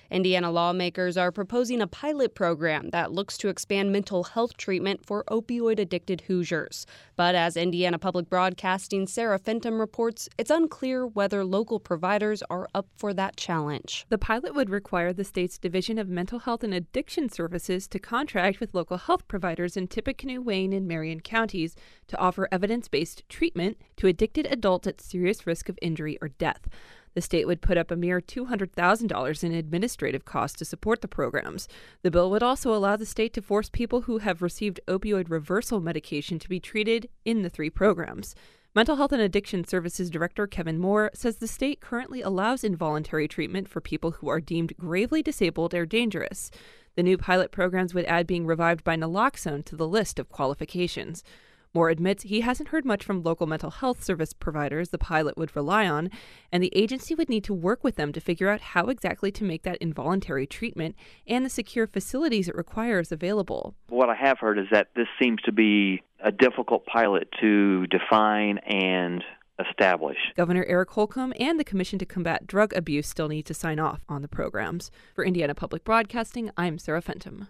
Indiana lawmakers are proposing a pilot program that looks to expand mental health treatment for opioid-addicted Hoosiers. But as Indiana Public Broadcasting's Sarah Fenton reports, it's unclear whether local providers are up for that challenge. The pilot would require the state's Division of Mental Health and Addiction Services to contract with local health providers in Tippecanoe, Wayne, and Marion counties to offer evidence-based treatment to addicted adults at serious risk of injury or death. The state would put up a mere $200,000 in administrative costs to support the programs. The bill would also allow the state to force people who have received opioid reversal medication to be treated in the three programs. Mental Health and Addiction Services Director Kevin Moore says the state currently allows involuntary treatment for people who are deemed gravely disabled or dangerous. The new pilot programs would add being revived by naloxone to the list of qualifications. Moore admits he hasn't heard much from local mental health service providers the pilot would rely on, and the agency would need to work with them to figure out how exactly to make that involuntary treatment and the secure facilities it requires available. What I have heard is that this seems to be a difficult pilot to define and establish. Governor Eric Holcomb and the Commission to Combat Drug Abuse still need to sign off on the programs. For Indiana Public Broadcasting, I'm Sarah Fenton.